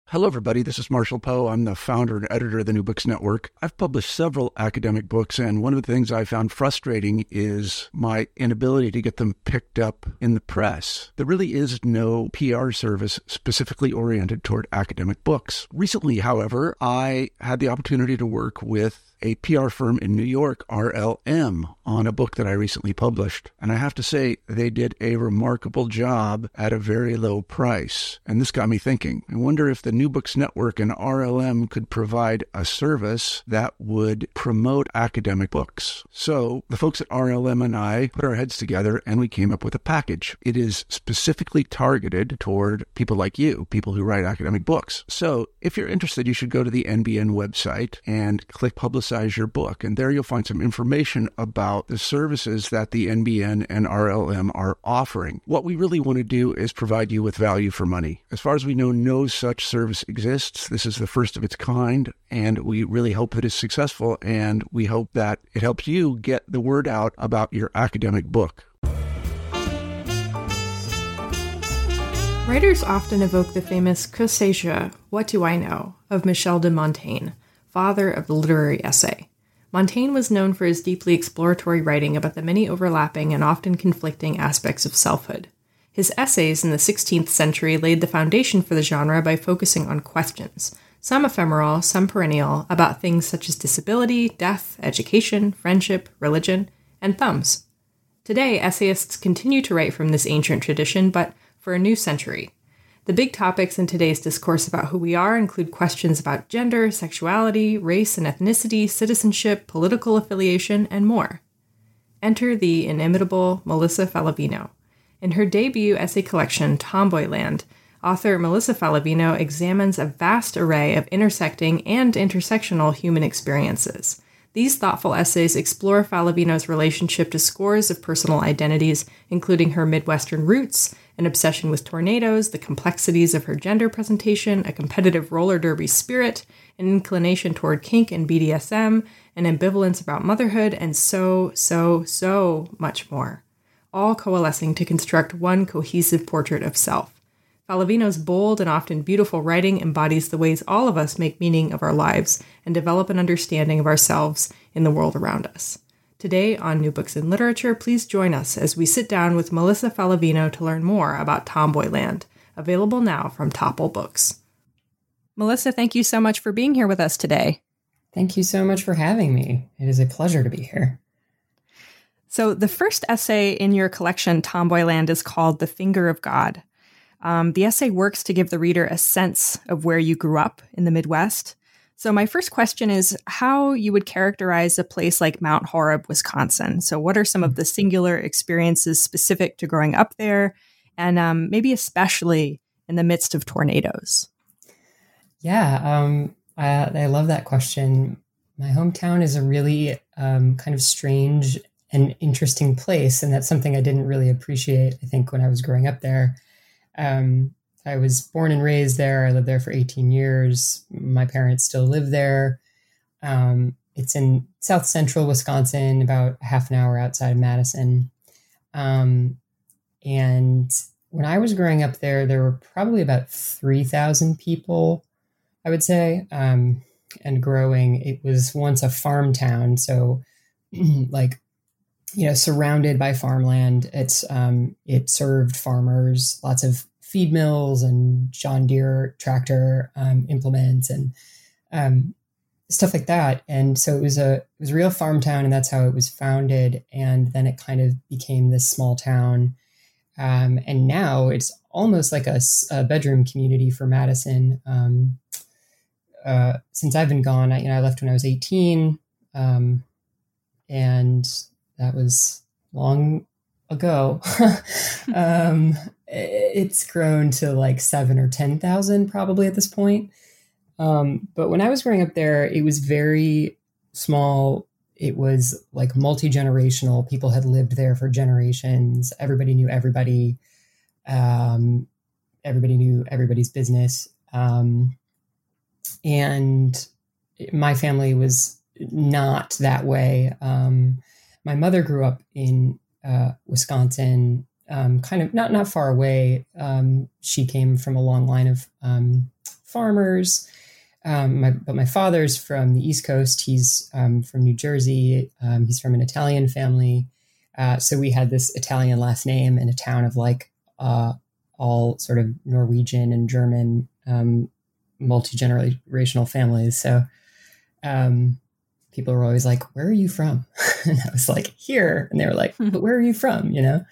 Hello, everybody. This is Marshall Poe. I'm the founder and editor of the New Books Network. I've published several academic books, and one of the things I found frustrating is my inability to get them picked up in the press. There really is no PR service specifically oriented toward academic books. Recently, however, I had the opportunity to work with a PR firm in New York, RLM, on a book that I recently published. And I have to say, they did a remarkable job at a very low price. And this got me thinking. I wonder if the New Books Network and RLM could provide a service that would promote academic books. So the folks at RLM and I put our heads together and we came up with a package. It is specifically targeted toward people like you, people who write academic books. So if you're interested, you should go to the NBN website and click Publicize Your Book. And there you'll find some information about the services that the NBN and RLM are offering. What we really want to do is provide you with value for money. As far as we know, no such service exists. This is the first of its kind, and we really hope that it's successful, and we hope that it helps you get the word out about your academic book. Writers often evoke the famous Que sais-je, What Do I Know, of Michel de Montaigne, father of the literary essay. Montaigne was known for his deeply exploratory writing about the many overlapping and often conflicting aspects of selfhood. His essays in the 16th century laid the foundation for the genre by focusing on questions, some ephemeral, some perennial, about things such as disability, death, education, friendship, religion, and thumbs. Today, essayists continue to write from this ancient tradition, but for a new century. The big topics in today's discourse about who we are include questions about gender, sexuality, race and ethnicity, citizenship, political affiliation, and more. Enter the inimitable Melissa Faliveno. In her debut essay collection, Tomboyland, author Melissa Faliveno examines a vast array of intersecting and intersectional human experiences. These thoughtful essays explore Faliveno's relationship to scores of personal identities, including her Midwestern roots, an obsession with tornadoes, the complexities of her gender presentation, a competitive roller derby spirit, an inclination toward kink and BDSM, an ambivalence about motherhood, and so much more, all coalescing to construct one cohesive portrait of self. Faliveno's bold and often beautiful writing embodies the ways all of us make meaning of our lives and develop an understanding of ourselves in the world around us. Today on New Books in Literature, please join us as we sit down with Melissa Faliveno to learn more about Tomboyland, available now from Topple Books. Melissa, thank you so much for being here with us today. Thank you so much for having me. It is a pleasure to be here. So the first essay in your collection, Tomboyland, is called The Finger of God. The essay works to give the reader a sense of where you grew up in the Midwest. So my first question is how you would characterize a place like Mount Horeb, Wisconsin. So what are some of the singular experiences specific to growing up there, and maybe especially in the midst of tornadoes? Yeah, I love that question. My hometown is a really kind of strange and interesting place, and that's something I didn't really appreciate, I think, when I was growing up there. I was born and raised there. I lived there for 18 years. My parents still live there. It's in south central Wisconsin, about half an hour outside of Madison. And when I was growing up there, there were probably about 3,000 people, I would say, and growing. It was once a farm town. So surrounded by farmland. It served farmers, lots of feed mills and John Deere tractor implements and stuff like that. And so it was a real farm town, and that's how it was founded. And then it kind of became this small town. And now it's almost like a bedroom community for Madison. Since I've been gone, I left when I was 18, and that was long ago. It's grown to like 7 or 10,000 probably at this point. But when I was growing up there, it was very small. It was like multi-generational. People had lived there for generations. Everybody knew everybody. Everybody knew everybody's business. And my family was not that way. My mother grew up in Wisconsin, kind of not far away. She came from a long line of farmers. But my father's from the East Coast. He's from New Jersey. He's from an Italian family. So we had this Italian last name in a town of like all sort of Norwegian and German multi-generational families. So people were always like, "Where are you from?" And I was like, "Here." And they were like, "But where are you from?" You know?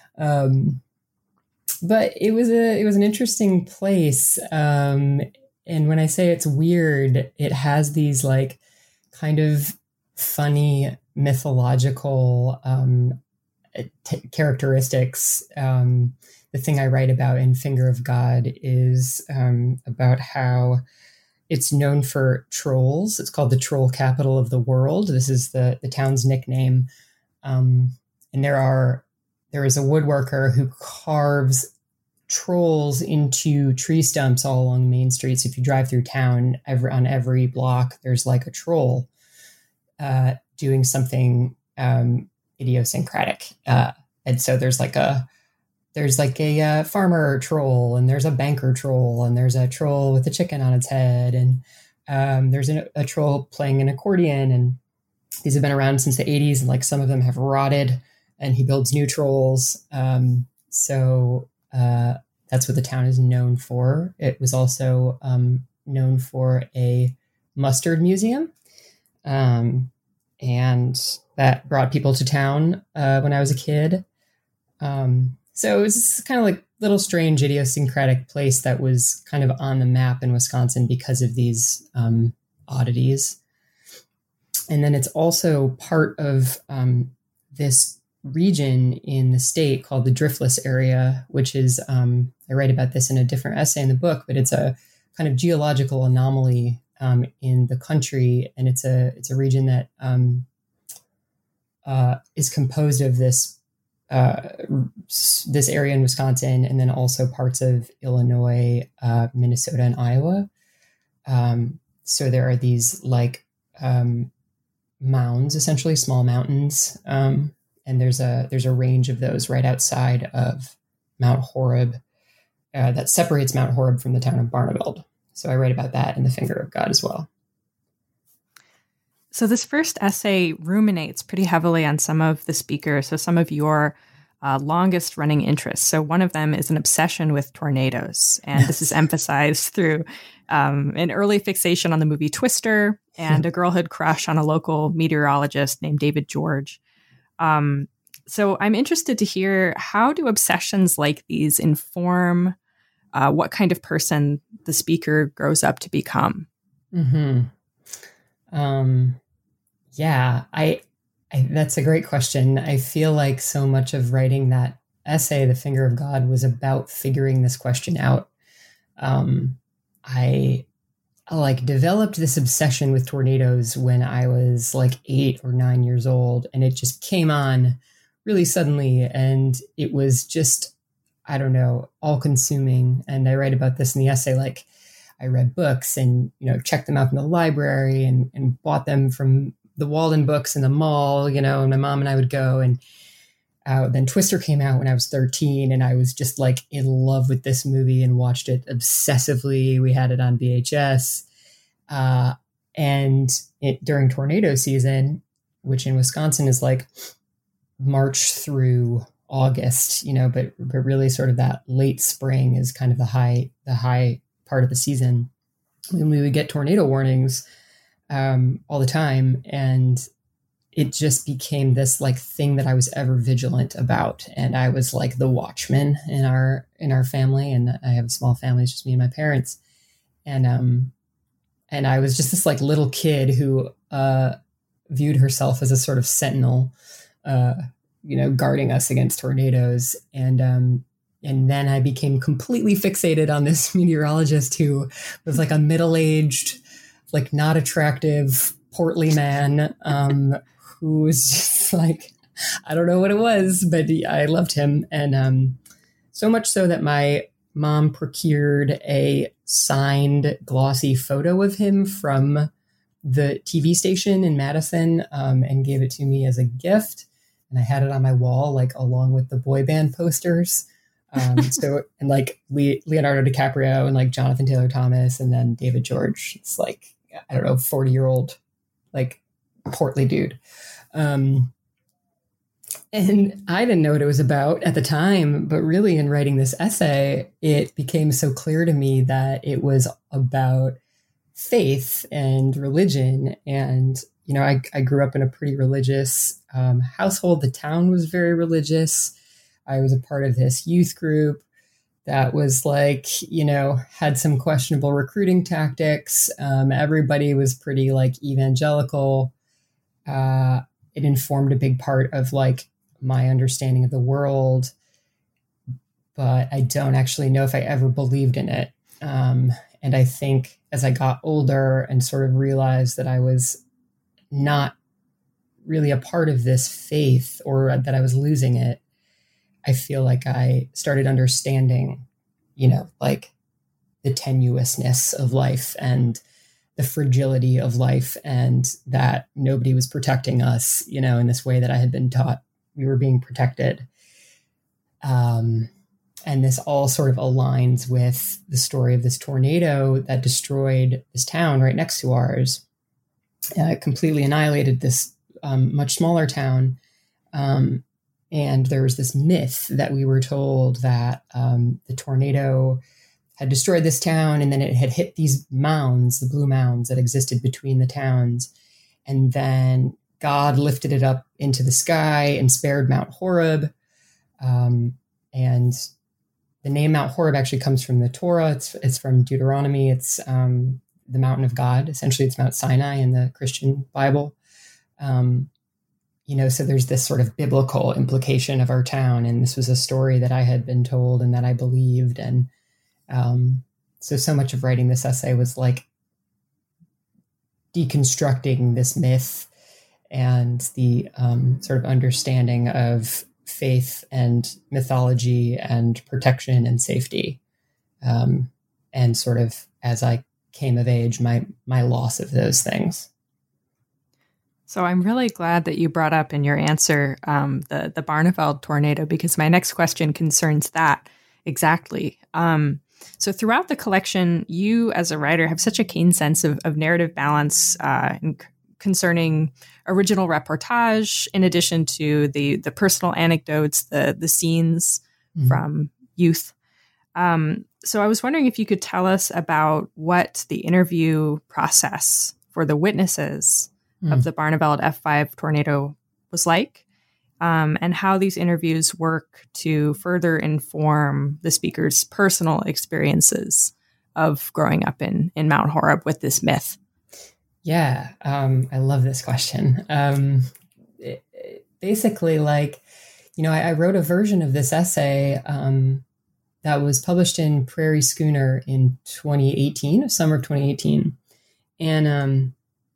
But it was an interesting place. And when I say it's weird, it has these like kind of funny mythological characteristics. The thing I write about in Finger of God is about how it's known for trolls. It's called the troll capital of the world. This is the town's nickname. And there is a woodworker who carves trolls into tree stumps all along Main Street. So if you drive through town, on every block, there's like a troll doing something idiosyncratic. And so there's like a farmer troll, and there's a banker troll, and there's a troll with a chicken on its head, and there's a troll playing an accordion. And these have been around since the 80s, and like some of them have rotted, and he builds new trolls. So that's what the town is known for. It was also known for a mustard museum. And that brought people to town when I was a kid. So it was kind of like little strange idiosyncratic place that was kind of on the map in Wisconsin because of these oddities. And then it's also part of this region in the state called the Driftless area, which is, I write about this in a different essay in the book, but it's a kind of geological anomaly in the country. And it's a region that is composed of this area in Wisconsin, and then also parts of Illinois, Minnesota, and Iowa. So there are these like mounds, essentially small mountains. And there's a range of those right outside of Mount Horeb that separates Mount Horeb from the town of Barneveld. So I write about that in The Finger of God as well. So this first essay ruminates pretty heavily on some of the speakers, so some of your longest running interests. So one of them is an obsession with tornadoes. And this is emphasized through an early fixation on the movie Twister and a girlhood crush on a local meteorologist named David George. So I'm interested to hear, how do obsessions like these inform what kind of person the speaker grows up to become? Mm-hmm. Yeah, I that's a great question. I feel like so much of writing that essay, The Finger of God, was about figuring this question out. I like developed this obsession with tornadoes when I was like 8 or 9 years old, and it just came on really suddenly, and it was just, I don't know, all consuming. And I write about this in the essay. Like, I read books and, checked them out in the library and bought them from the Walden Books in the mall, and my mom and I would go. And then Twister came out when I was 13, and I was just like in love with this movie and watched it obsessively. We had it on VHS. And during tornado season, which in Wisconsin is like March through August, but really sort of that late spring is kind of the high part of the season, when we would get tornado warnings all the time. And it just became this like thing that I was ever vigilant about. And I was like the watchman in our family. And I have a small family. It's just me and my parents. And I was just this like little kid who viewed herself as a sort of sentinel, guarding us against tornadoes. And then I became completely fixated on this meteorologist who was like a middle-aged, like not attractive, portly man, who was just like, I don't know what it was, but I loved him. And so much so that my mom procured a signed glossy photo of him from the TV station in Madison, and gave it to me as a gift. And I had it on my wall, like along with the boy band posters. So, and like Leonardo DiCaprio and like Jonathan Taylor Thomas and then David George. It's like, I don't know, 40-year-old, like portly dude. And I didn't know what it was about at the time, but really in writing this essay, it became so clear to me that it was about faith and religion. And, you know, I grew up in a pretty religious household. The town was very religious. I was a part of this youth group that was like, you know, had some questionable recruiting tactics. Everybody was pretty like evangelical. It informed a big part of like my understanding of the world, but I don't actually know if I ever believed in it. And I think as I got older and sort of realized that I was not really a part of this faith or that I was losing it, I feel like I started understanding, you know, like the tenuousness of life and the fragility of life, and that nobody was protecting us, you know, in this way that I had been taught we were being protected. And this all sort of aligns with the story of this tornado that destroyed this town right next to ours. It completely annihilated this much smaller town. And there was this myth that we were told that the tornado had destroyed this town, and then it had hit these mounds, the blue mounds that existed between the towns. And then God lifted it up into the sky and spared Mount Horeb. And the name Mount Horeb actually comes from the Torah. It's from Deuteronomy. It's the mountain of God. Essentially, it's Mount Sinai in the Christian Bible. You know, so there's this sort of biblical implication of our town. And this was a story that I had been told and that I believed. And so much of writing this essay was like deconstructing this myth and the sort of understanding of faith and mythology and protection and safety. And sort of as I came of age, my loss of those things. So I'm really glad that you brought up in your answer the Barneveld tornado, because my next question concerns that exactly. So throughout the collection, you as a writer have such a keen sense of narrative balance concerning original reportage, in addition to the personal anecdotes, the scenes from youth. So I was wondering if you could tell us about what the interview process for the witnesses of the Barneveld F5 tornado was like, and how these interviews work to further inform the speaker's personal experiences of growing up in Mount Horeb with this myth. Yeah, I love this question. Basically, like, you know, I wrote a version of this essay that was published in Prairie Schooner in 2018, summer of 2018. And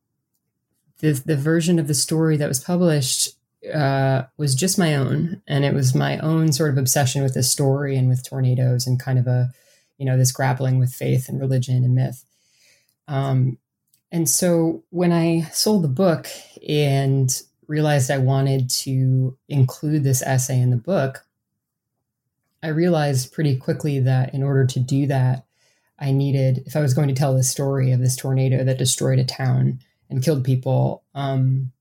the version of the story that was published was just my own. And it was my own sort of obsession with this story and with tornadoes and kind of this grappling with faith and religion and myth. And so when I sold the book and realized I wanted to include this essay in the book, I realized pretty quickly that in order to do that, I needed, if I was going to tell the story of this tornado that destroyed a town and killed people, I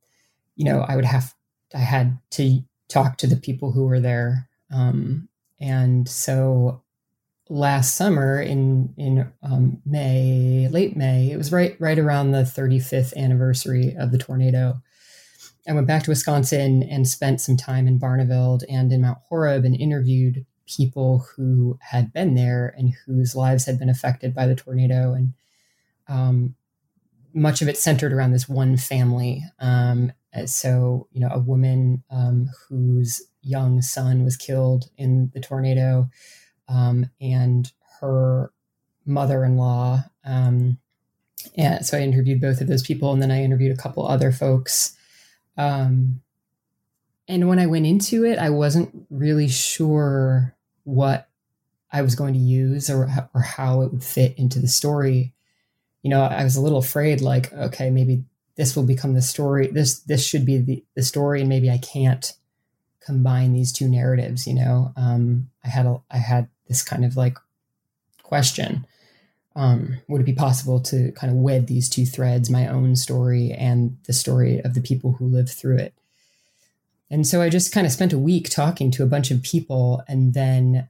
had to talk to the people who were there. And so last summer in May, late May, it was right around the 35th anniversary of the tornado. I went back to Wisconsin and spent some time in Barneveld and in Mount Horeb and interviewed people who had been there and whose lives had been affected by the tornado. And much of it centered around this one family. So, a woman whose young son was killed in the tornado, and her mother-in-law. And so I interviewed both of those people, and then I interviewed a couple other folks. And when I went into it, I wasn't really sure what I was going to use or how it would fit into the story. I was a little afraid, like, okay, maybe this will become the story. This should be the story, and maybe I can't combine these two narratives. I had this kind of like question. Would it be possible to kind of wed these two threads, my own story and the story of the people who lived through it? And so I just kind of spent a week talking to a bunch of people. And then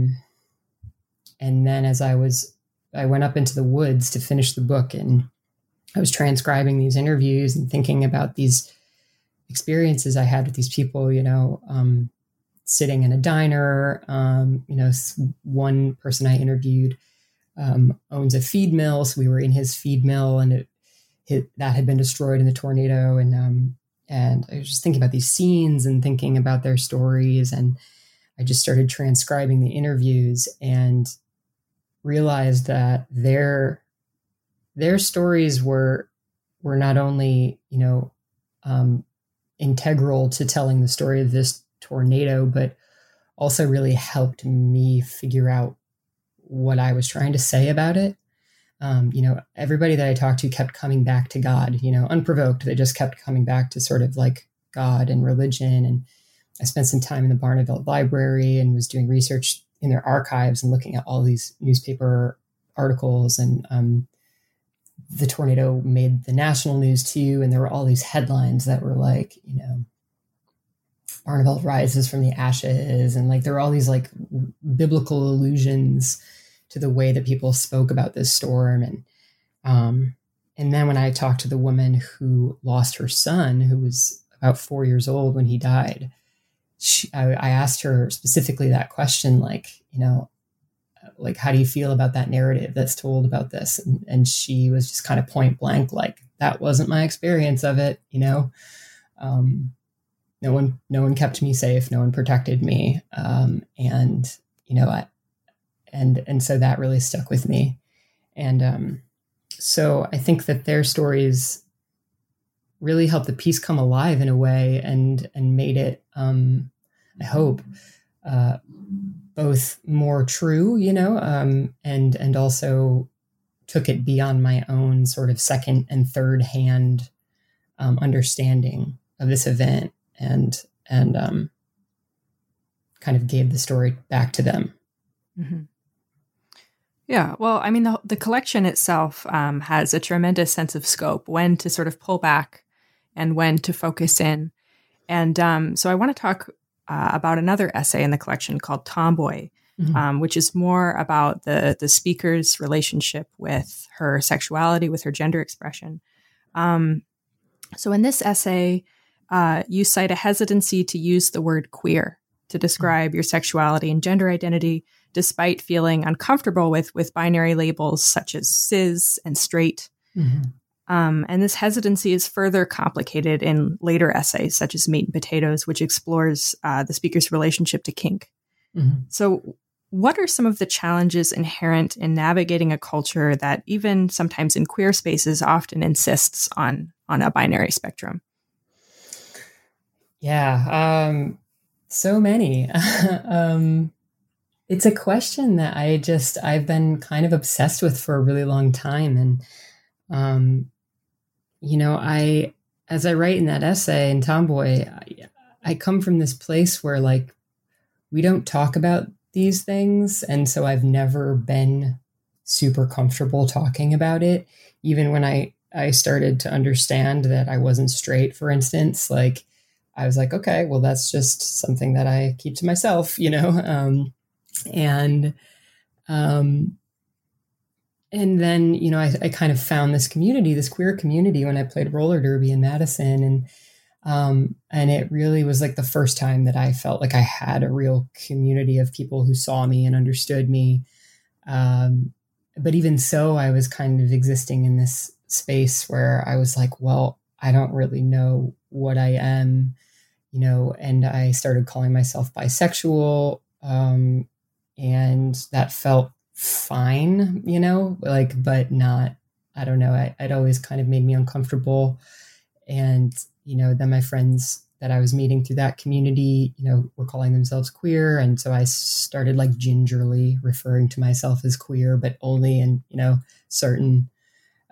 as I went up into the woods to finish the book, and I was transcribing these interviews and thinking about these experiences I had with these people, sitting in a diner. One person I interviewed owns a feed mill. So we were in his feed mill, and that had been destroyed in the tornado. And I was just thinking about these scenes and thinking about their stories. And I just started transcribing the interviews and realized that their stories were not only, integral to telling the story of this tornado, but also really helped me figure out what I was trying to say about it. Everybody that I talked to kept coming back to God, unprovoked. They just kept coming back to sort of like God and religion. And I spent some time in the Barneveld Library and was doing research in their archives and looking at all these newspaper articles. And the tornado made the national news too. And there were all these headlines that were like, Barneveld rises from the ashes. And like, there were all these like biblical allusions to the way that people spoke about this storm. And then when I talked to the woman who lost her son, who was about 4 years old when he died, I asked her specifically that question, like, how do you feel about that narrative that's told about this? And she was just kind of point blank, like, that wasn't my experience of it. No one kept me safe. No one protected me. And so that really stuck with me. And so I think that their stories really helped the piece come alive in a way and made it, I hope, both more true, and also took it beyond my own sort of second and third hand understanding of this event and kind of gave the story back to them. Mm-hmm. Yeah, well, I mean, the collection itself has a tremendous sense of scope, when to sort of pull back and when to focus in. And so I want to talk about another essay in the collection called Tomboy, mm-hmm. Which is more about the speaker's relationship with her sexuality, with her gender expression. So in this essay, you cite a hesitancy to use the word queer to describe your sexuality and gender identity, despite feeling uncomfortable with binary labels such as cis and straight. Mm-hmm. And this hesitancy is further complicated in later essays, such as Meat and Potatoes, which explores the speaker's relationship to kink. Mm-hmm. So what are some of the challenges inherent in navigating a culture that even sometimes in queer spaces often insists on a binary spectrum? Yeah, so many. It's a question that I've been kind of obsessed with for a really long time. And, as I write in that essay in Tomboy, I come from this place where like, we don't talk about these things. And so I've never been super comfortable talking about it. Even when I started to understand that I wasn't straight, for instance, like I was like, okay, well, that's just something that I keep to myself, And then, I kind of found this community, this queer community, when I played roller derby in Madison. And it really was like the first time that I felt like I had a real community of people who saw me and understood me. But even so, I was kind of existing in this space where I was like, well, I don't really know what I am, and I started calling myself bisexual. And that felt fine, but not, I don't know. It always kind of made me uncomfortable. And, then my friends that I was meeting through that community, were calling themselves queer. And so I started like gingerly referring to myself as queer, but only in, certain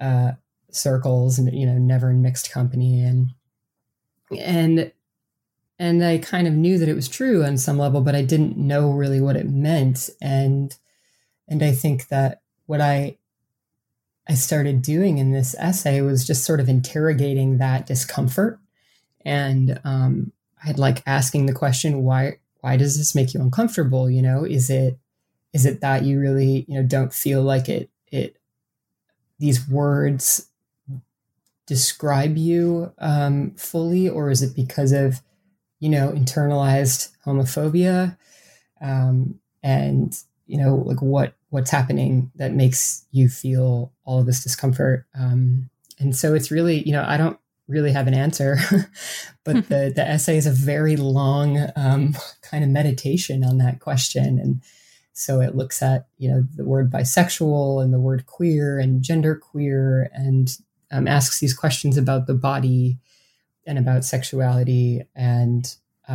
circles and, never in mixed company. And and I kind of knew that it was true on some level, but I didn't know really what it meant. And I think that what I started doing in this essay was just sort of interrogating that discomfort. And I'd like asking the question, why does this make you uncomfortable? You know, is it that you really, you know, don't feel like it these words describe you fully, or is it because of, you know, internalized homophobia? And, you know, like what's happening that makes you feel all of this discomfort? And so it's really, you know, I don't really have an answer, but the essay is a very long kind of meditation on that question. And so it looks at, you know, the word bisexual and the word queer and genderqueer, and asks these questions about the body and about sexuality, and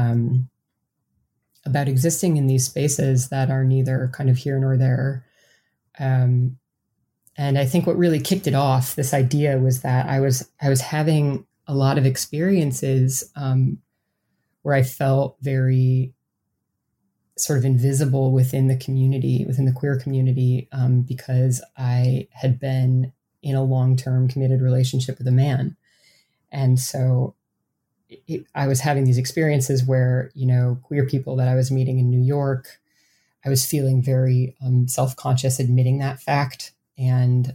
about existing in these spaces that are neither kind of here nor there. And I think what really kicked it off, this idea, was that I was having a lot of experiences where I felt very sort of invisible within the community, within the queer community, because I had been in a long-term committed relationship with a man. And so I was having these experiences where, you know, queer people that I was meeting in New York, I was feeling very self-conscious admitting that fact. And,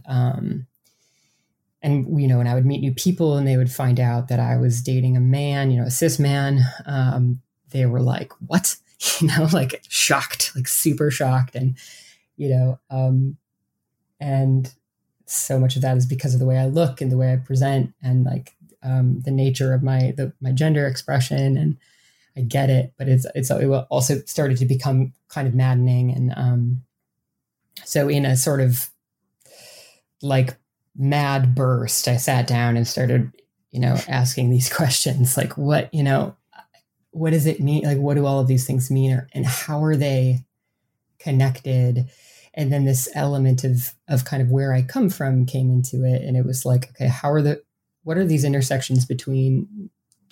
you know, when I would meet new people and they would find out that I was dating a man, you know, a cis man, they were like, what? You know, like shocked, like super shocked. And, you know, and so much of that is because of the way I look and the way I present, and like the nature of my gender expression. And I get it, but it also started to become kind of maddening. And so in a sort of like mad burst, I sat down and started, you know, asking these questions, like what, you know, what does it mean? Like, what do all of these things mean, and how are they connected? And then this element of kind of where I come from came into it. And it was like, okay, what are these intersections between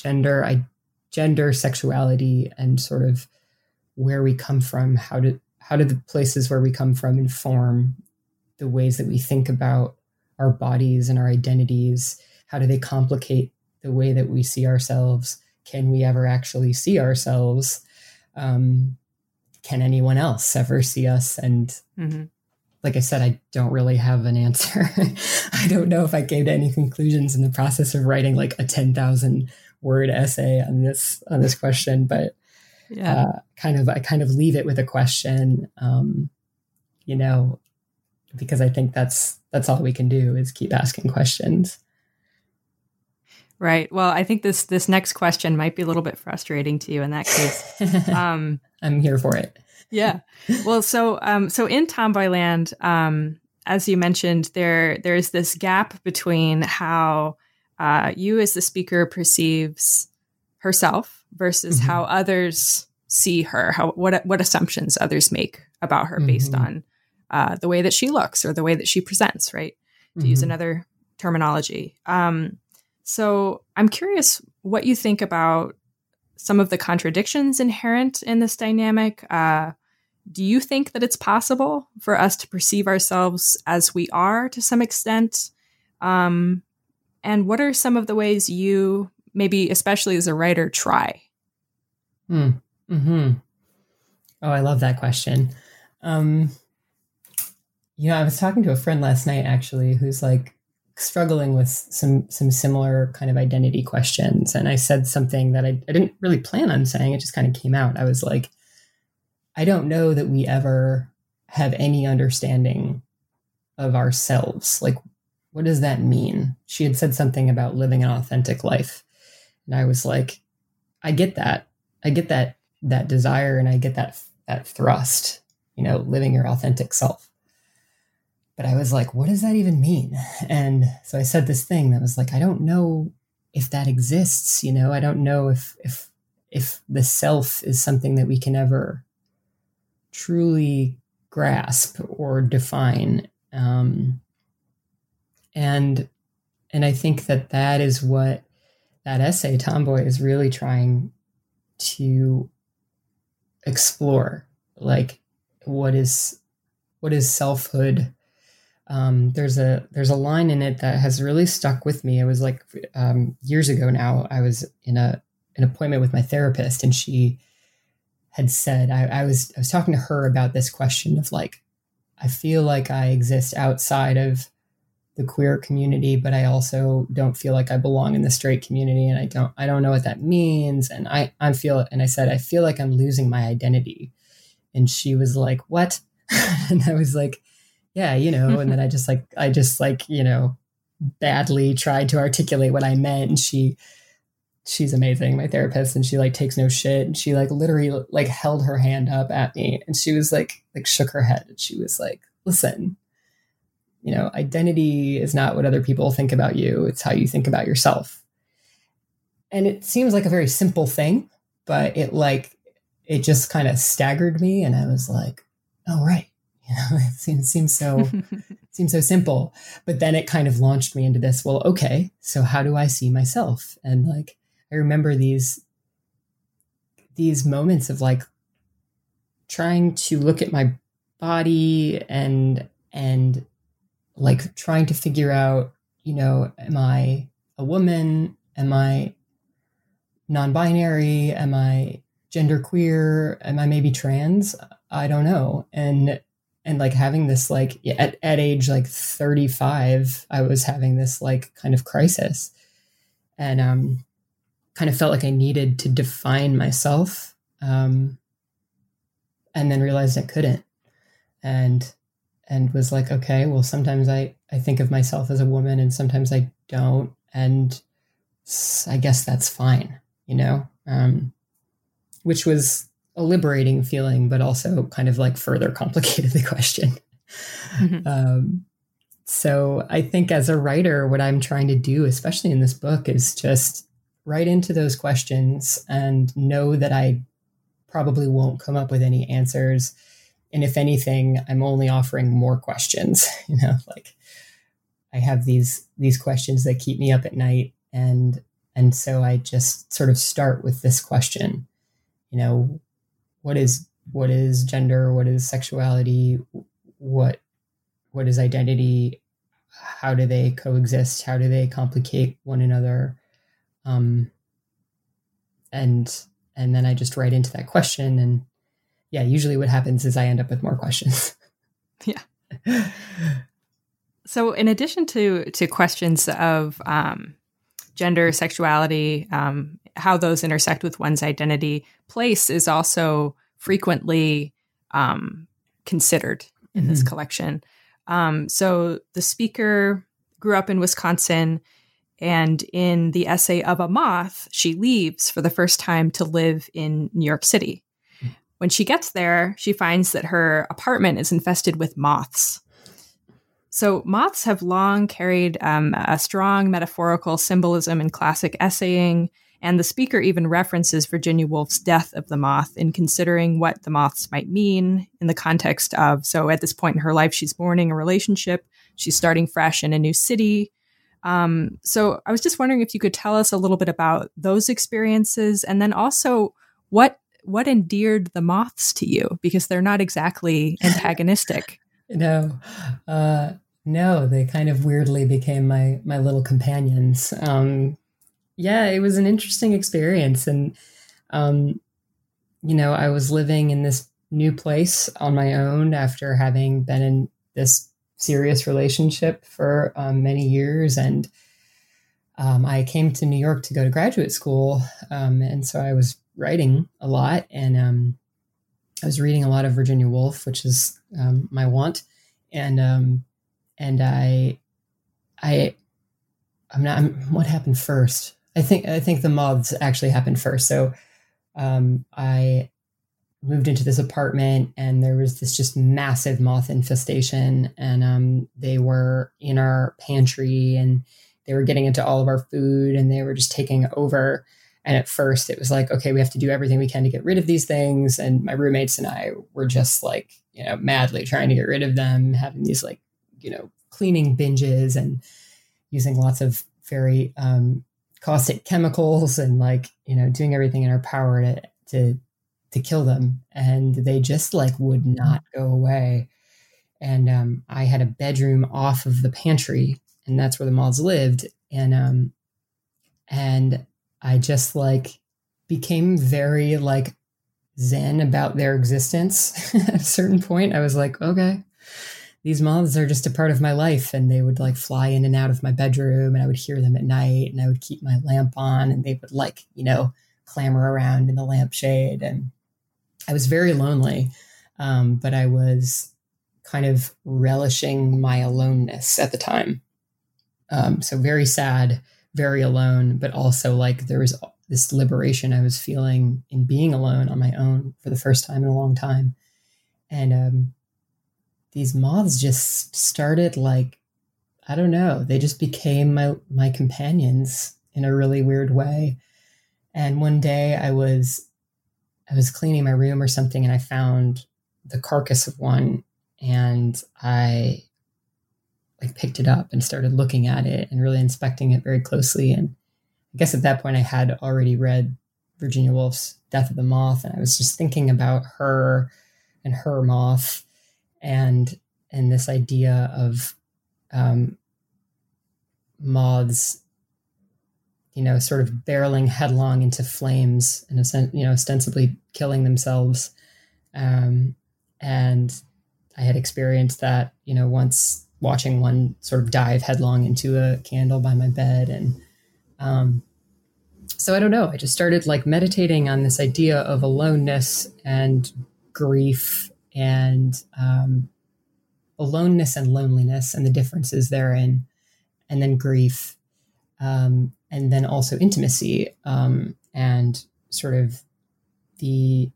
gender, sexuality, and sort of where we come from? How do the places where we come from inform the ways that we think about our bodies and our identities? How do they complicate the way that we see ourselves? Can we ever actually see ourselves? Can anyone else ever see us? And like I said, I don't really have an answer. I don't know if I came to any conclusions in the process of writing like a 10,000 word essay on this question, but I kind of leave it with a question, you know, because I think that's all we can do is keep asking questions. Right. Well, I think this next question might be a little bit frustrating to you in that case. I'm here for it. Yeah. Well, so in Tomboyland, as you mentioned, there's this gap between how you as the speaker perceives herself versus how others see her, what assumptions others make about her based on the way that she looks or the way that she presents, right? To use another terminology. So I'm curious what you think about some of the contradictions inherent in this dynamic. Do you think that it's possible for us to perceive ourselves as we are to some extent? And what are some of the ways you, maybe especially as a writer, try? Oh, I love that question. You know, I was talking to a friend last night, actually, who's like struggling with some similar kind of identity questions. And I said something that I didn't really plan on saying. It just kind of came out. I was like, I don't know that we ever have any understanding of ourselves. Like, what does that mean? She had said something about living an authentic life. And I was like, I get that. I get that desire, and I get that thrust, you know, living your authentic self. But I was like, what does that even mean? And so I said this thing that was like, I don't know if that exists. You know, I don't know if the self is something that we can ever truly grasp or define. And I think that is what that essay, Tomboy, is really trying to explore, like, what is selfhood. There's a line in it that has really stuck with me. It was like years ago now. I was in an appointment with my therapist, and she had said, I was talking to her about this question of like, I feel like I exist outside of the queer community, but I also don't feel like I belong in the straight community, and I don't know what that means. And I said, I feel like I'm losing my identity. And she was like, what? And I was like, yeah, and then I just badly tried to articulate what I meant. And she's amazing, my therapist, and she like takes no shit. And she like literally like held her hand up at me, and she was like shook her head, and she was like, listen, identity is not what other people think about you. It's how you think about yourself. And it seems like a very simple thing, but it just kind of staggered me. And I was like, oh, right. It seems so simple. But then it kind of launched me into this, well, okay, so how do I see myself? And like, I remember these moments of like trying to look at my body and like trying to figure out, am I a woman? Am I non-binary? Am I genderqueer? Am I maybe trans? I don't know. And like having this, like at age like 35, I was having this like kind of crisis, and kind of felt like I needed to define myself. And then realized I couldn't, and was like, okay, well, sometimes I think of myself as a woman and sometimes I don't. And I guess that's fine, which was a liberating feeling, but also kind of like further complicated the question. Mm-hmm. So I think as a writer, what I'm trying to do, especially in this book, is just write into those questions and know that I probably won't come up with any answers. And if anything, I'm only offering more questions, like I have these questions that keep me up at night. And so I just sort of start with this question, what is gender? What is sexuality? What is identity? How do they coexist? How do they complicate one another? And then I just write into that question, and yeah, usually what happens is I end up with more questions. Yeah. So in addition to questions of gender, sexuality, how those intersect with one's identity, place is also frequently considered in this collection. So the speaker grew up in Wisconsin, and in the essay Of a Moth, she leaves for the first time to live in New York City. When she gets there, she finds that her apartment is infested with moths. So moths have long carried a strong metaphorical symbolism in classic essaying, and the speaker even references Virginia Woolf's Death of the Moth in considering what the moths might mean in the context of, so at this point in her life, she's mourning a relationship, she's starting fresh in a new city. So I was just wondering if you could tell us a little bit about those experiences, and then also what endeared the moths to you, because they're not exactly antagonistic. No, they kind of weirdly became my little companions. Yeah, it was an interesting experience. And, I was living in this new place on my own after having been in this serious relationship for many years. And I came to New York to go to graduate school. And so I was writing a lot, and I was reading a lot of Virginia Woolf, which is my want. And what happened first? I think the moths actually happened first. So I moved into this apartment, and there was this just massive moth infestation, and they were in our pantry, and they were getting into all of our food, and they were just taking over. And at first it was like, okay, we have to do everything we can to get rid of these things. And my roommates and I were just like, madly trying to get rid of them, having these cleaning binges and using lots of very caustic chemicals and like, doing everything in our power to kill them. And they just like would not go away. And I had a bedroom off of the pantry, and that's where the moths lived. And I just like became very like zen about their existence. At a certain point, I was like, okay, these moths are just a part of my life. And they would like fly in and out of my bedroom, and I would hear them at night, and I would keep my lamp on, and they would like, clamor around in the lampshade. And I was very lonely, but I was kind of relishing my aloneness at the time. So very sad, very alone, but also like there was this liberation I was feeling in being alone on my own for the first time in a long time. And these moths just started like, I don't know, they just became my companions in a really weird way. And one day I was cleaning my room or something, and I found the carcass of one, and I like picked it up and started looking at it and really inspecting it very closely. And I guess at that point I had already read Virginia Woolf's Death of the Moth, and I was just thinking about her and her moth and this idea of moths, sort of barreling headlong into flames and ostensibly killing themselves. And I had experienced that, once watching one sort of dive headlong into a candle by my bed. And so I don't know, I just started like meditating on this idea of aloneness and grief and aloneness and loneliness and the differences therein, and then grief, and then also intimacy, and sort of the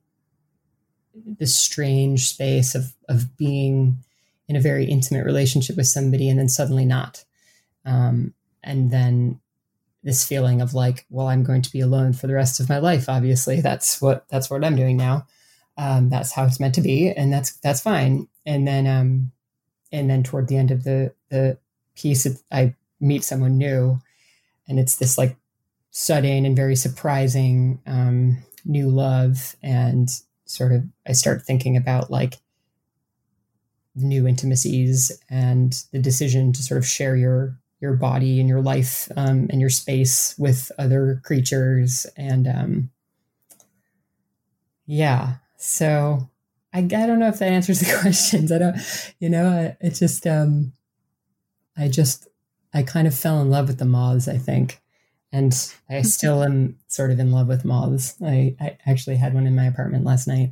strange space of being in a very intimate relationship with somebody and then suddenly not. And then this feeling of like, well, I'm going to be alone for the rest of my life. Obviously that's what I'm doing now. That's how it's meant to be. And that's fine. And then toward the end of the piece, I meet someone new, and it's this like sudden and very surprising, new love. And sort of, I start thinking about like new intimacies and the decision to sort of share your body and your life, and your space with other creatures. And, yeah, so I don't know if that answers the questions. I don't, I kind of fell in love with the moths, I think. And I still am sort of in love with moths. I actually had one in my apartment last night.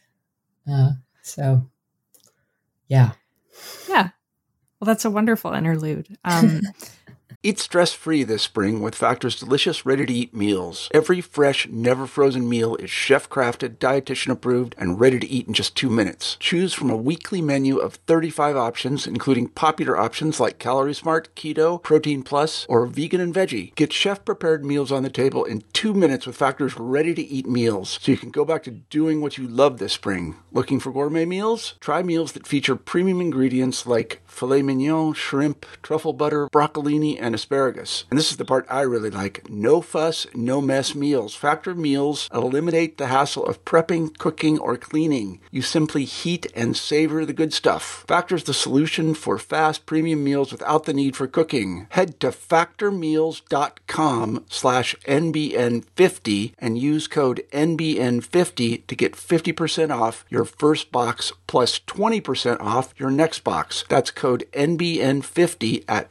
So, yeah. Yeah. Well, that's a wonderful interlude. Eat stress-free this spring with Factor's delicious, ready-to-eat meals. Every fresh, never-frozen meal is chef-crafted, dietitian-approved, and ready to eat in just 2 minutes. Choose from a weekly menu of 35 options, including popular options like Calorie Smart, Keto, Protein Plus, or Vegan and Veggie. Get chef-prepared meals on the table in 2 minutes with Factor's ready-to-eat meals, so you can go back to doing what you love this spring. Looking for gourmet meals? Try meals that feature premium ingredients like filet mignon, shrimp, truffle butter, broccolini, and asparagus. And this is the part I really like. No fuss, no mess meals. Factor meals eliminate the hassle of prepping, cooking, or cleaning. You simply heat and savor the good stuff. Factor's the solution for fast premium meals without the need for cooking. Head to factormeals.com/NBN50 and use code NBN50 to get 50% off your first box plus 20% off your next box. That's code NBN50 at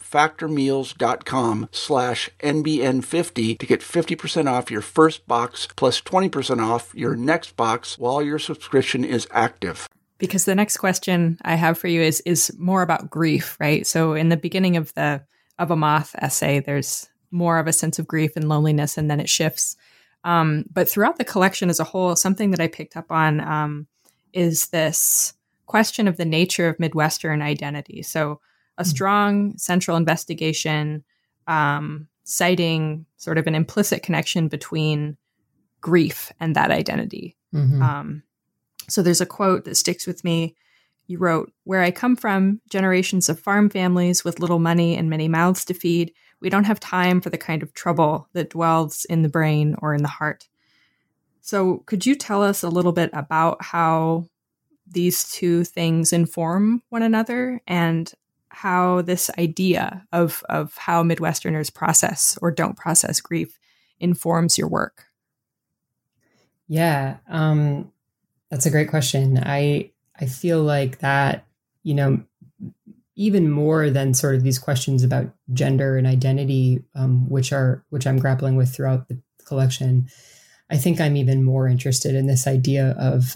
factormeals.com/NBN50 to get 50% off your first box plus 20% off your next box while your subscription is active. Because the next question I have for you is more about grief, right? So in the beginning of a moth essay, there's more of a sense of grief and loneliness, and then it shifts. But throughout the collection as a whole, something that I picked up on is this question of the nature of Midwestern identity. So a strong central investigation, citing sort of an implicit connection between grief and that identity. Mm-hmm. So there's a quote that sticks with me. you wrote, "Where I come from, generations of farm families with little money and many mouths to feed, we don't have time for the kind of trouble that dwells in the brain or in the heart." So could you tell us a little bit about how these two things inform one another and how this idea of how Midwesterners process or don't process grief informs your work? Yeah, that's a great question. I feel like that, even more than sort of these questions about gender and identity, which I'm grappling with throughout the collection, I think I'm even more interested in this idea of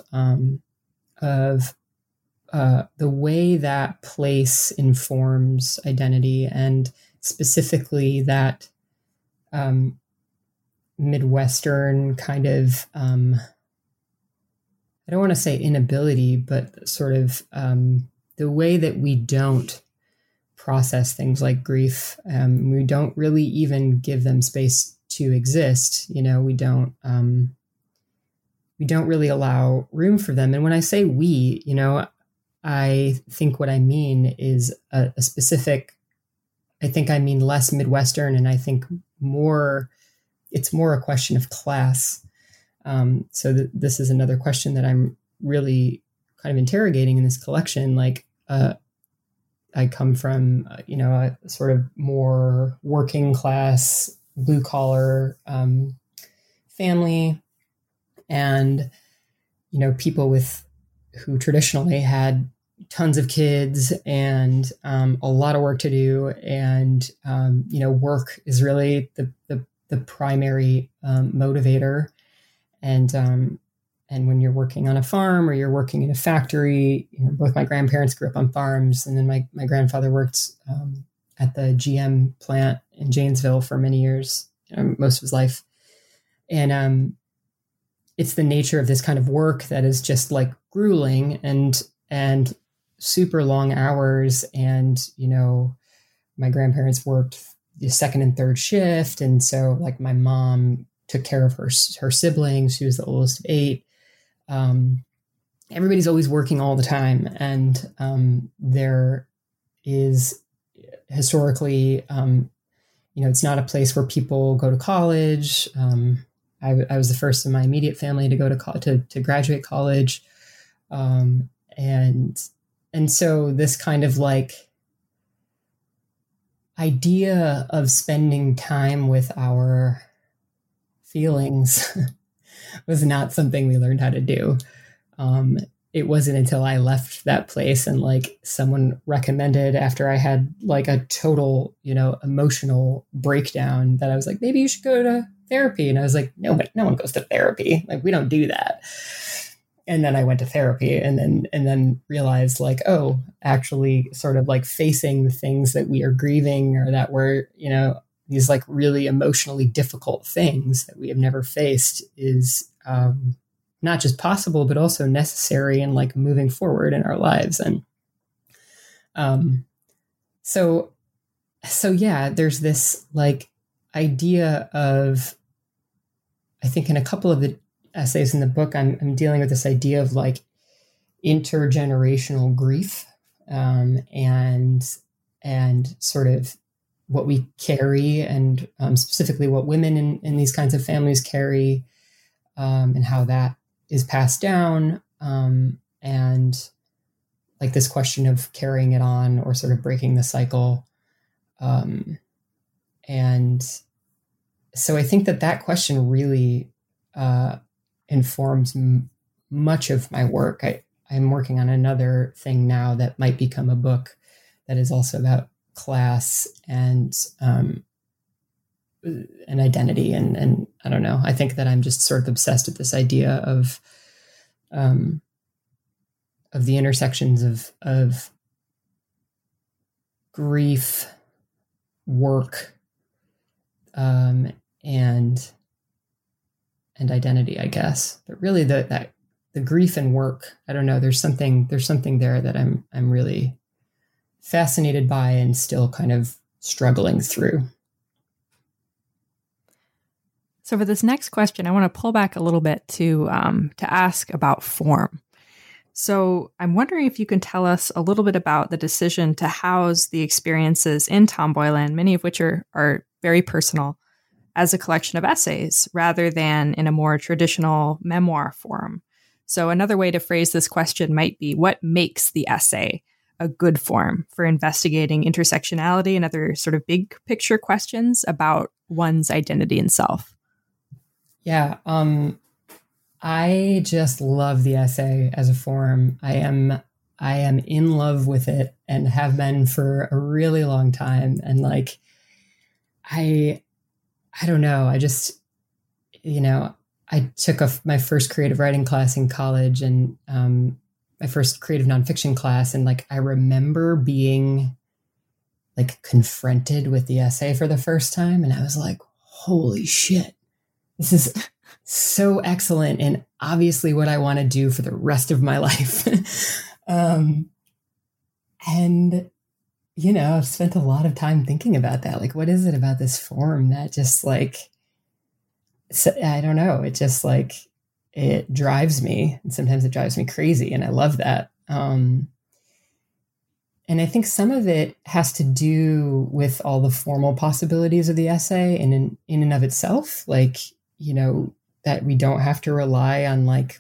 the way that place informs identity, and specifically that Midwestern kind of, I don't want to say inability, but sort of the way that we don't process things like grief. We don't really even give them space to exist. We don't really allow room for them. And when I say we, I think what I mean is a specific, I think I mean less Midwestern, and I think it's more a question of class. So this is another question that I'm really kind of interrogating in this collection. Like, I come from, a sort of more working class, blue collar family, and, people who traditionally had tons of kids and a lot of work to do. And, work is really the primary motivator. And when you're working on a farm or you're working in a factory, both my grandparents grew up on farms, and then my grandfather worked at the GM plant in Janesville for many years, most of his life. And it's the nature of this kind of work that is just like grueling and super long hours. And, my grandparents worked the second and third shift. And so like my mom took care of her siblings. She was the oldest of 8. Everybody's always working all the time. And there is historically, it's not a place where people go to college. I was the first in my immediate family to go to graduate college. And so this kind of like idea of spending time with our feelings was not something we learned how to do. It wasn't until I left that place and like someone recommended, after I had like a total, emotional breakdown, that I was like, maybe you should go to therapy. And I was like, no, but no one goes to therapy. Like, we don't do that. And then I went to therapy and then realized like, oh, actually sort of like facing the things that we are grieving, or that we're, these like really emotionally difficult things that we have never faced, is not just possible, but also necessary in like moving forward in our lives. And so yeah, there's this like idea of, I think in a couple of the essays in the book, I'm dealing with this idea of like intergenerational grief, and sort of what we carry, and specifically what women in these kinds of families carry, and how that is passed down, and like this question of carrying it on or sort of breaking the cycle. And so I think that question really informs much of my work. I'm working on another thing now that might become a book that is also about class and identity. And I don't know, I think that I'm just sort of obsessed with this idea of the intersections of grief, work, and identity, I guess. But really the grief and work, I don't know, there's something there that I'm really fascinated by and still kind of struggling through. So for this next question, I want to pull back a little bit to ask about form. So I'm wondering if you can tell us a little bit about the decision to house the experiences in Tomboyland, many of which are very personal, as a collection of essays rather than in a more traditional memoir form. So another way to phrase this question might be, what makes the essay a good form for investigating intersectionality and other sort of big picture questions about one's identity and self? Yeah, I just love the essay as a form. I am in love with it and have been for a really long time. And like, I don't know. I just, I took my first creative writing class in college and my first creative nonfiction class. And like, I remember being like confronted with the essay for the first time. And I was like, holy shit, this is so excellent. And obviously what I want to do for the rest of my life. And, I've spent a lot of time thinking about that. Like, what is it about this form that just like, I don't know. It just like, it drives me, and sometimes it drives me crazy. And I love that. And I think some of it has to do with all the formal possibilities of the essay in and of itself. Like, that we don't have to rely on like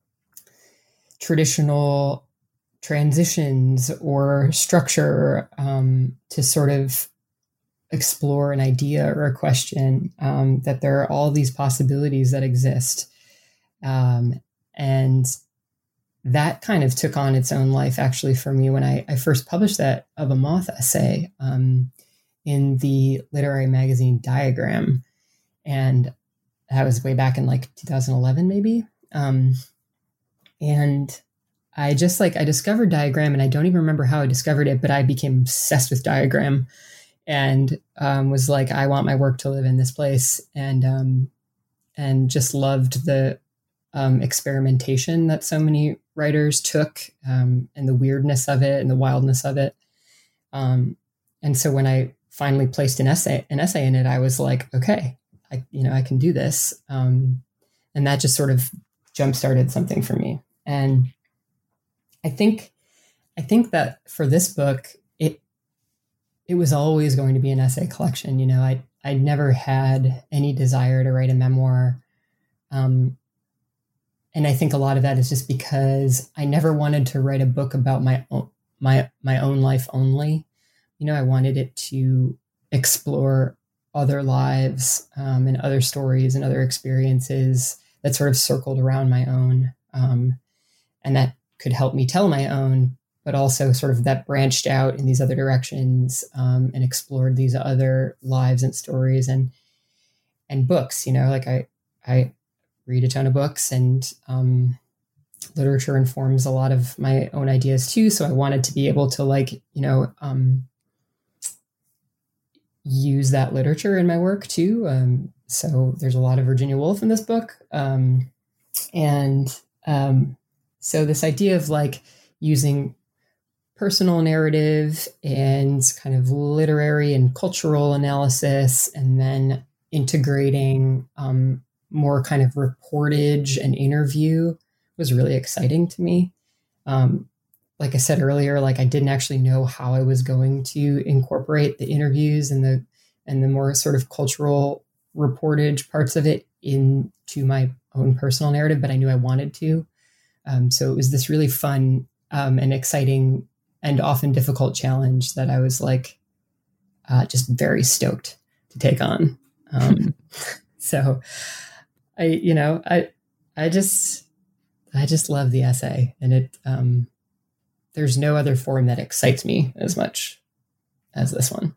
traditional transitions or structure to sort of explore an idea or a question, that there are all these possibilities that exist. And that kind of took on its own life actually for me when I first published that Of a Moth essay in the literary magazine Diagram. And that was way back in like 2011, maybe. And I just I discovered Diagram, and I don't even remember how I discovered it, but I became obsessed with Diagram and was like, I want my work to live in this place. And just loved the experimentation that so many writers took, and the weirdness of it and the wildness of it. And so when I finally placed an essay in it, I was like, okay, I can do this. And that just sort of jump-started something for me. And I think that for this book, it was always going to be an essay collection. I never had any desire to write a memoir. And I think a lot of that is just because I never wanted to write a book about my own life only. I wanted it to explore other lives and other stories and other experiences that sort of circled around my own, and that could help me tell my own, but also sort of that branched out in these other directions, and explored these other lives and stories and books. Like I read a ton of books, and literature informs a lot of my own ideas too. So I wanted to be able to use that literature in my work too. So there's a lot of Virginia Woolf in this book. So this idea of like using personal narrative and kind of literary and cultural analysis, and then integrating more kind of reportage and interview was really exciting to me. Like I said earlier, like I didn't actually know how I was going to incorporate the interviews and the more sort of cultural reportage parts of it into my own personal narrative, but I knew I wanted to. So it was this really fun and exciting and often difficult challenge that I was like just very stoked to take on. So I just love the essay, and it there's no other form that excites me as much as this one.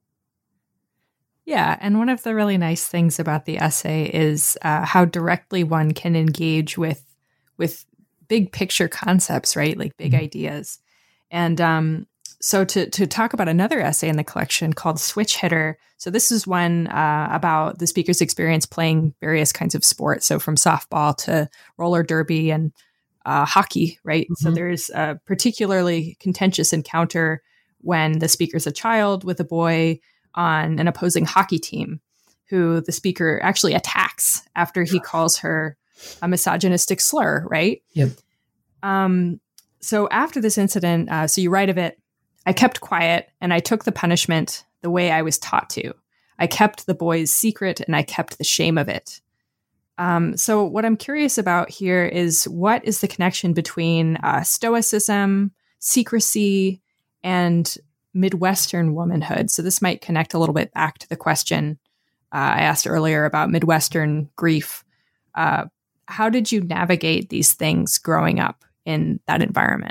Yeah, and one of the really nice things about the essay is how directly one can engage with big picture concepts, right? Like big ideas. And so to talk about another essay in the collection called Switch Hitter. So this is one about the speaker's experience playing various kinds of sports. So from softball to roller derby and hockey, right? Mm-hmm. So there's a particularly contentious encounter when the speaker's a child with a boy on an opposing hockey team who the speaker actually attacks after he calls her a misogynistic slur, right? Yep. So after this incident, so you write of it, I kept quiet and I took the punishment the way I was taught to. I kept the boy's secret and I kept the shame of it. So what I'm curious about here is what is the connection between stoicism, secrecy, and Midwestern womanhood? So this might connect a little bit back to the question I asked earlier about Midwestern grief. How did you navigate these things growing up in that environment?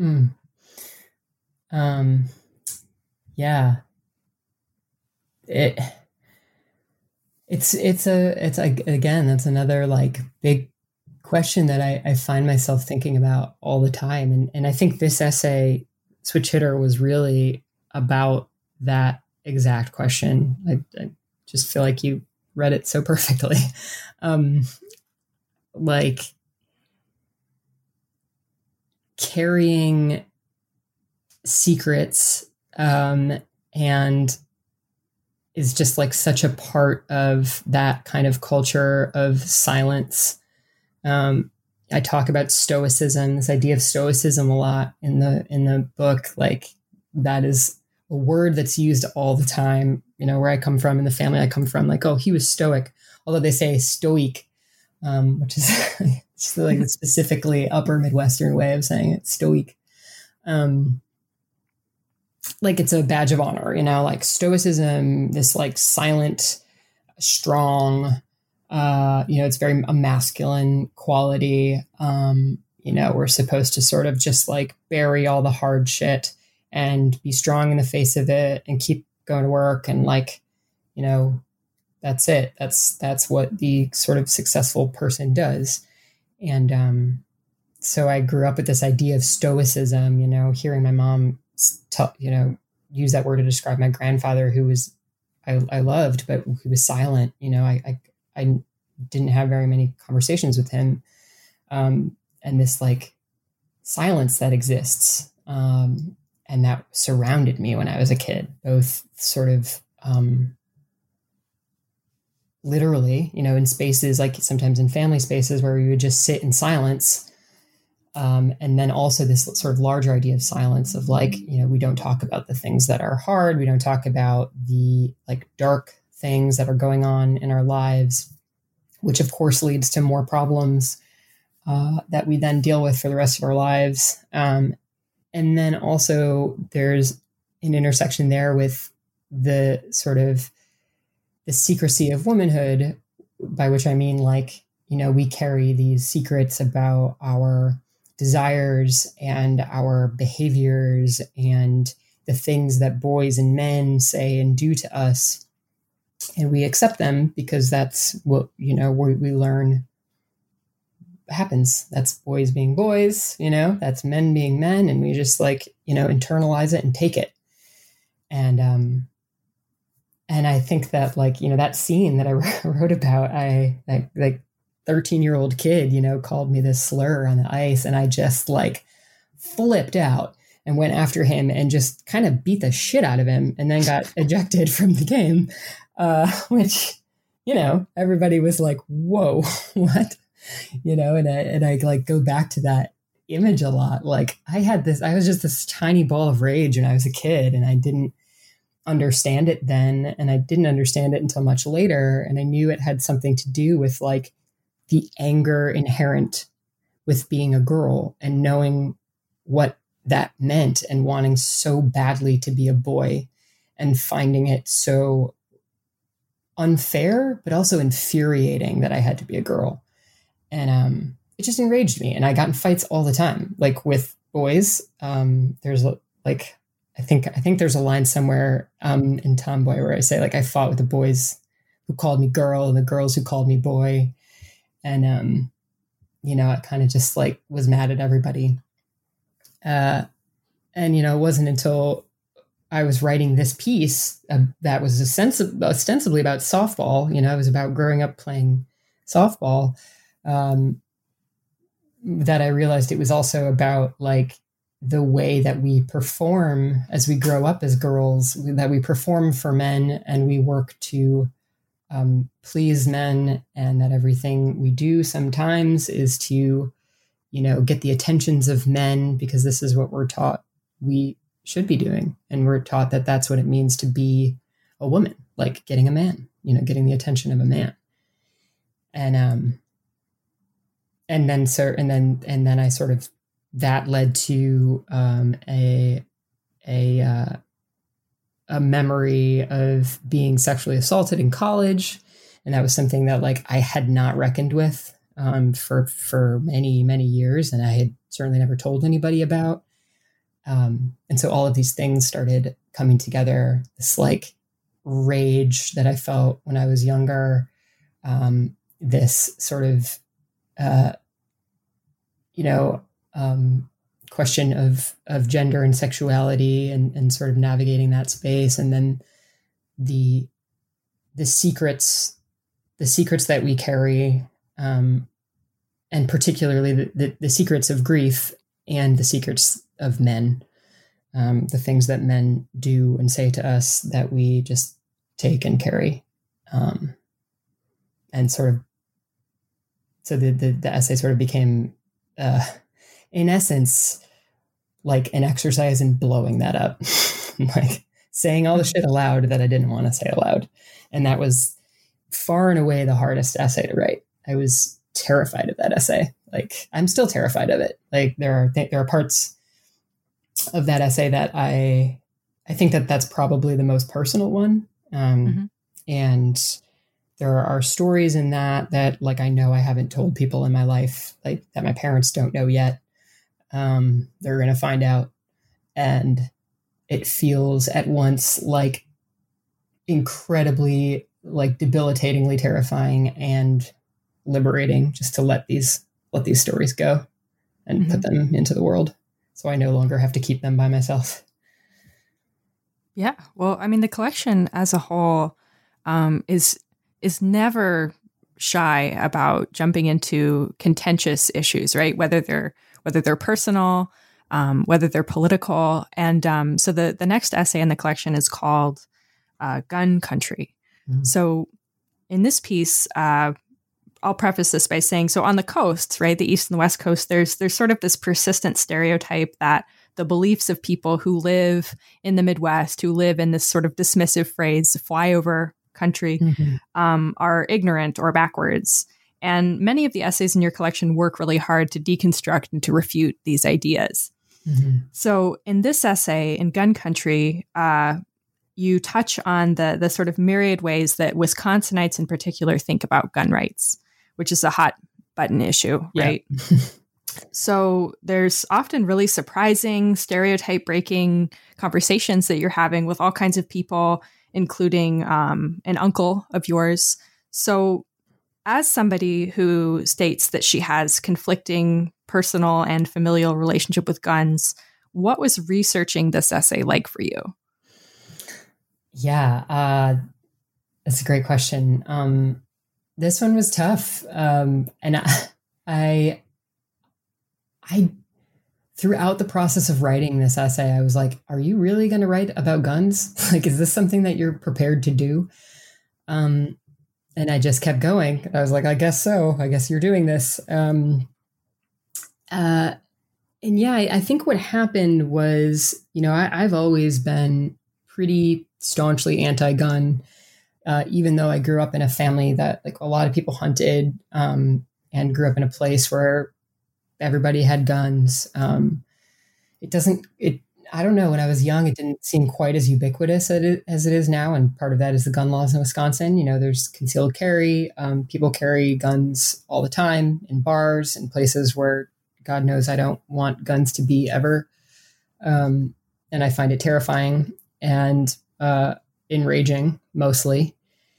Yeah. It's again, that's another like big question that I find myself thinking about all the time. And I think this essay, Switch Hitter, was really about that exact question. I just feel like you read it so perfectly. Like carrying secrets, and is just like such a part of that kind of culture of silence. I talk about stoicism, this idea of stoicism a lot in the book. Like that is a word that's used all the time, where I come from, in the family I come from, like, oh, he was stoic. Although they say stoic, which is just like a specifically upper Midwestern way of saying it, stoic. Like it's a badge of honor, like stoicism, this like silent, strong, it's very a masculine quality. We're supposed to sort of just like bury all the hard shit and be strong in the face of it and keep going to work. And like, that's it. That's what the sort of successful person does. And, so I grew up with this idea of stoicism, hearing my mom use that word to describe my grandfather, who was, I loved, but who was silent. I didn't have very many conversations with him. And this like silence that exists, and that surrounded me when I was a kid, both sort of, literally, in spaces, like sometimes in family spaces where we would just sit in silence. And then also this sort of larger idea of silence of like, we don't talk about the things that are hard. We don't talk about the like dark things that are going on in our lives, which of course leads to more problems that we then deal with for the rest of our lives. And then also there's an intersection there with the sort of the secrecy of womanhood, by which I mean like, we carry these secrets about our desires and our behaviors and the things that boys and men say and do to us. And we accept them because that's what, we learn happens. That's boys being boys, that's men being men. And we just like, internalize it and take it. And I think that like, that scene that I wrote about, I like 13-year-old kid, called me this slur on the ice, and I just like flipped out and went after him and just kind of beat the shit out of him and then got ejected from the game, which, everybody was like, whoa, what? And I like go back to that image a lot. Like I was just this tiny ball of rage when I was a kid, and I didn't understand it then. And I didn't understand it until much later. And I knew it had something to do with like the anger inherent with being a girl and knowing what that meant and wanting so badly to be a boy and finding it so unfair, but also infuriating that I had to be a girl. And it just enraged me. And I got in fights all the time, like with boys. There's like, I think there's a line somewhere in Tomboy where I say like, I fought with the boys who called me girl and the girls who called me boy. And, I kind of just like was mad at everybody. And, it wasn't until I was writing this piece that was ostensibly about softball, it was about growing up playing softball, that I realized it was also about like the way that we perform as we grow up as girls, that we perform for men and we work to please men, and that everything we do sometimes is to get the attentions of men because this is what we're taught we should be doing. And we're taught that that's what it means to be a woman, like getting a man, getting the attention of a man. And then I sort of, that led to a memory of being sexually assaulted in college. And that was something that like I had not reckoned with for many, many years. And I had certainly never told anybody about. And so all of these things started coming together, this like rage that I felt when I was younger, this sort of, question of gender and sexuality and sort of navigating that space. And then the secrets that we carry, and particularly the secrets of grief and the secrets of men, the things that men do and say to us that we just take and carry. And sort of, so the essay sort of became, in essence, like an exercise in blowing that up, like saying all the shit aloud that I didn't want to say aloud. And that was far and away the hardest essay to write. I was terrified of that essay. Like, I'm still terrified of it. Like there are parts of that essay that I think that's probably the most personal one. And there are stories in that like, I know I haven't told people in my life, like that my parents don't know yet. They're going to find out. And it feels at once like incredibly, like debilitatingly terrifying and liberating just to let these stories go and put them into the world. So I no longer have to keep them by myself. Yeah. Well, I mean, the collection as a whole is never shy about jumping into contentious issues, right? Whether they're personal, whether they're political. And so the next essay in the collection is called Gun Country. Mm-hmm. So in this piece, I'll preface this by saying, so on the coasts, right, the East and the West Coast, there's sort of this persistent stereotype that the beliefs of people who live in the Midwest, who live in this sort of dismissive phrase, flyover country, are ignorant or backwards. And many of the essays in your collection work really hard to deconstruct and to refute these ideas. Mm-hmm. So in this essay, in Gun Country, you touch on the sort of myriad ways that Wisconsinites in particular think about gun rights, which is a hot button issue, right? Yeah. So there's often really surprising, stereotype breaking conversations that you're having with all kinds of people, including an uncle of yours. So as somebody who states that she has conflicting personal and familial relationship with guns, what was researching this essay like for you? Yeah, that's a great question. This one was tough. And I throughout the process of writing this essay, I was like, are you really going to write about guns? Like, is this something that you're prepared to do? And I just kept going. I was like, I guess so. I guess you're doing this. And yeah, I think what happened was, I've always been pretty staunchly anti-gun, even though I grew up in a family that like a lot of people hunted, and grew up in a place where everybody had guns. I don't know. When I was young, it didn't seem quite as ubiquitous as it is now. And part of that is the gun laws in Wisconsin. There's concealed carry. People carry guns all the time in bars and places where God knows I don't want guns to be ever. And I find it terrifying and enraging mostly.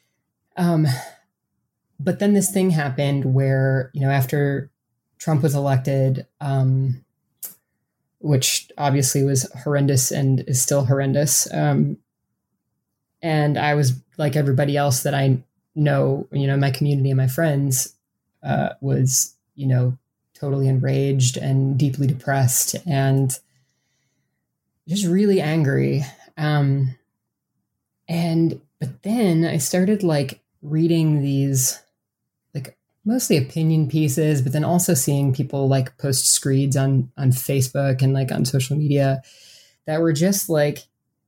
But then this thing happened where, after Trump was elected, which obviously was horrendous and is still horrendous. And I was like everybody else that I know, my community and my friends, was, totally enraged and deeply depressed and just really angry. But then I started like reading these like mostly opinion pieces, but then also seeing people like post screeds on Facebook and like on social media that were just like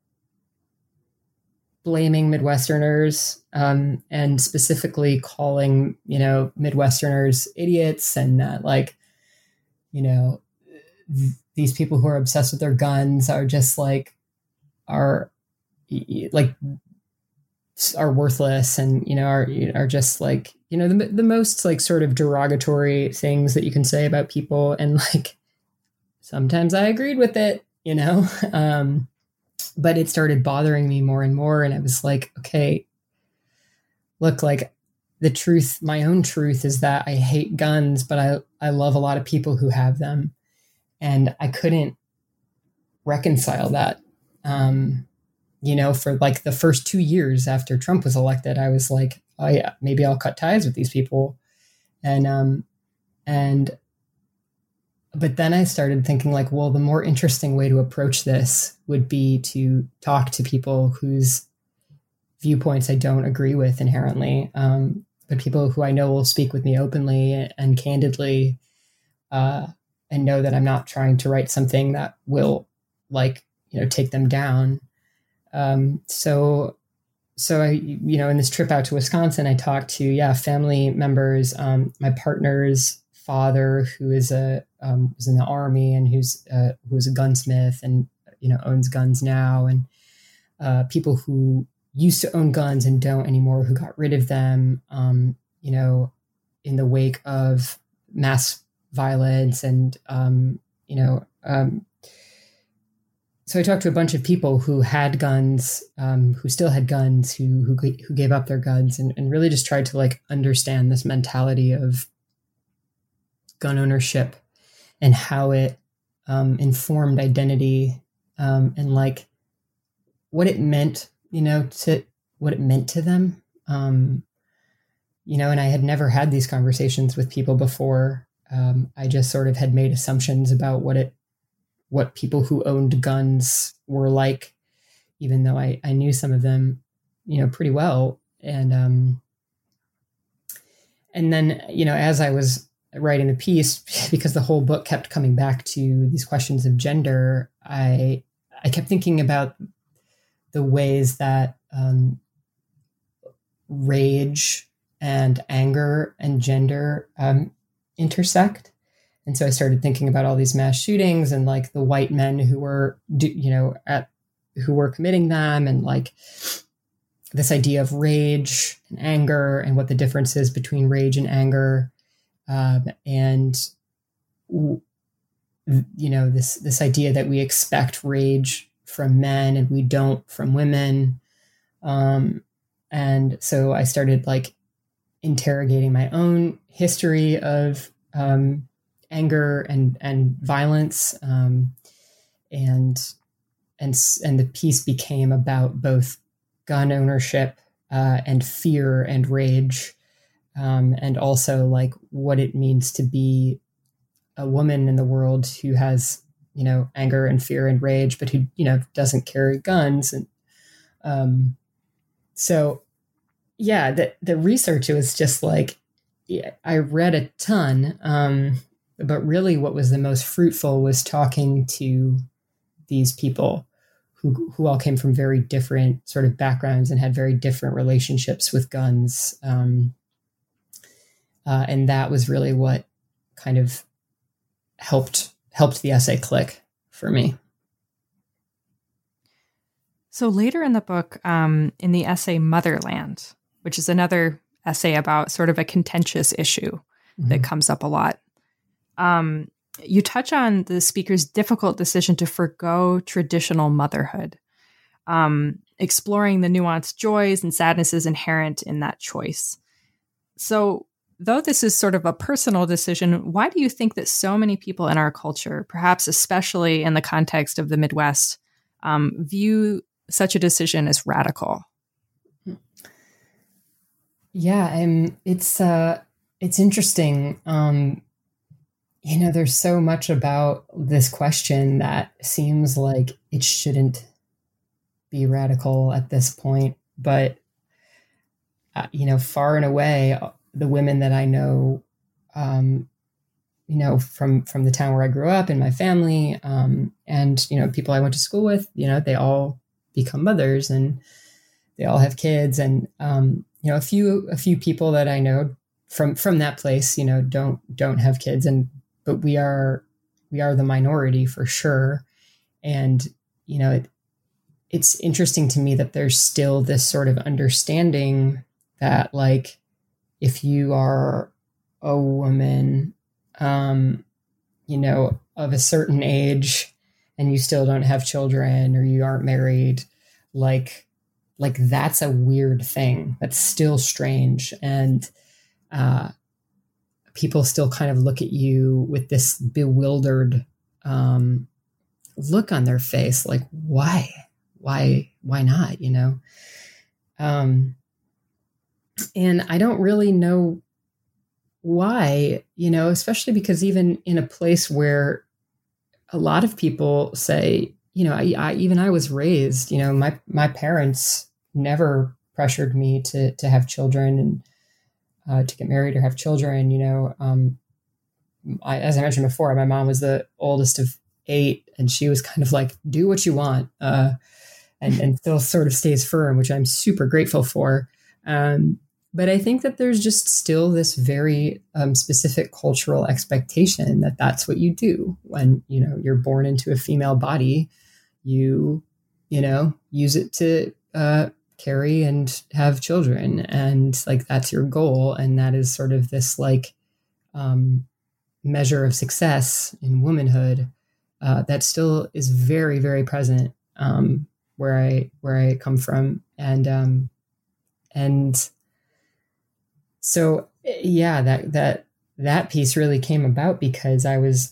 blaming Midwesterners, and specifically calling, Midwesterners idiots, and that like, these people who are obsessed with their guns are just like, are worthless, and are just like, the most like sort of derogatory things that you can say about people. And like sometimes I agreed with it, but it started bothering me more and more, and I was like, okay, look, like the truth, my own truth is that I hate guns, but I love a lot of people who have them, and I couldn't reconcile that. For like the first 2 years after Trump was elected, I was like, oh yeah, maybe I'll cut ties with these people. But then I started thinking like, well, the more interesting way to approach this would be to talk to people whose viewpoints I don't agree with inherently, but people who I know will speak with me openly and candidly, and know that I'm not trying to write something that will take them down. So I, in this trip out to Wisconsin, I talked to, family members, my partner's father, who is was in the Army and who's a gunsmith and, owns guns now, and people who used to own guns and don't anymore, who got rid of them, in the wake of mass violence. And, so I talked to a bunch of people who had guns, who still had guns, who gave up their guns, and really just tried to like understand this mentality of gun ownership and how it informed identity, and like what it meant, to them. And I had never had these conversations with people before. I just sort of had made assumptions about what people who owned guns were like, even though I knew some of them, pretty well. And then, as I was writing the piece, because the whole book kept coming back to these questions of gender, I kept thinking about the ways that rage and anger and gender intersect. And so I started thinking about all these mass shootings and like the white men who were, who were committing them, and like this idea of rage and anger and what the difference is between rage and anger. This idea that we expect rage from men and we don't from women. And so I started like interrogating my own history of anger and violence, and the piece became about both gun ownership and fear and rage, and also like what it means to be a woman in the world who has anger and fear and rage, but who doesn't carry guns. And so yeah, the research was just like, I read a ton, but really what was the most fruitful was talking to these people who all came from very different sort of backgrounds and had very different relationships with guns. And that was really what kind of helped the essay click for me. So later in the book, in the essay Motherland, which is another essay about sort of a contentious issue that comes up a lot, you touch on the speaker's difficult decision to forgo traditional motherhood, exploring the nuanced joys and sadnesses inherent in that choice. So though this is sort of a personal decision, why do you think that so many people in our culture, perhaps especially in the context of the Midwest, view such a decision as radical? Yeah, it's interesting. There's so much about this question that seems like it shouldn't be radical at this point, but far and away, the women that I know, from the town where I grew up and my family, and, people I went to school with, they all become mothers and they all have kids. And, a few people that I know from that place, don't have kids, but we are the minority for sure. And, it's interesting to me that there's still this sort of understanding that, like, if you are a woman, of a certain age and you still don't have children or you aren't married, like that's a weird thing. That's still strange. And, people still kind of look at you with this bewildered, look on their face. Like, why not? And I don't really know why, especially because even in a place where a lot of people say, I was raised, my parents never pressured me to have children and to get married or have children. As I mentioned before, my mom was the oldest of 8, and she was kind of like, do what you want, and still sort of stays firm, which I'm super grateful for. But I think that there's just still this very specific cultural expectation that that's what you do when, you're born into a female body. You use it to carry and have children, and like that's your goal, and that is sort of this like measure of success in womanhood that still is very, very present where I come from, and so yeah, that piece really came about because I was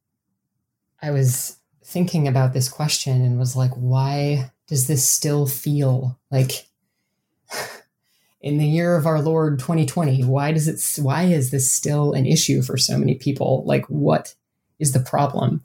thinking about this question and was like, why does this still feel like in the year of our Lord 2020, why is this still an issue for so many people? Like, what is the problem?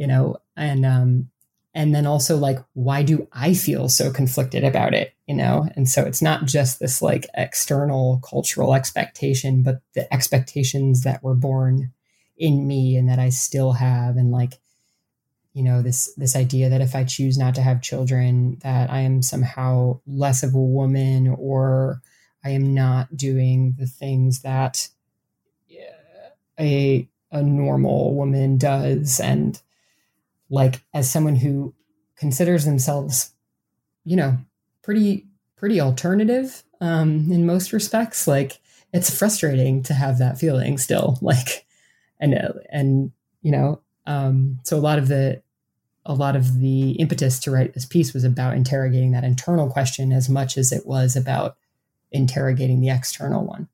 And then also like, why do I feel so conflicted about it? And so it's not just this like external cultural expectation, but the expectations that were born in me and that I still have. And like, this idea that if I choose not to have children, that I am somehow less of a woman, or I am not doing the things that a normal woman does. And like, as someone who considers themselves, pretty alternative, in most respects, like it's frustrating to have that feeling still, like, so a lot of the impetus to write this piece was about interrogating that internal question as much as it was about interrogating the external one.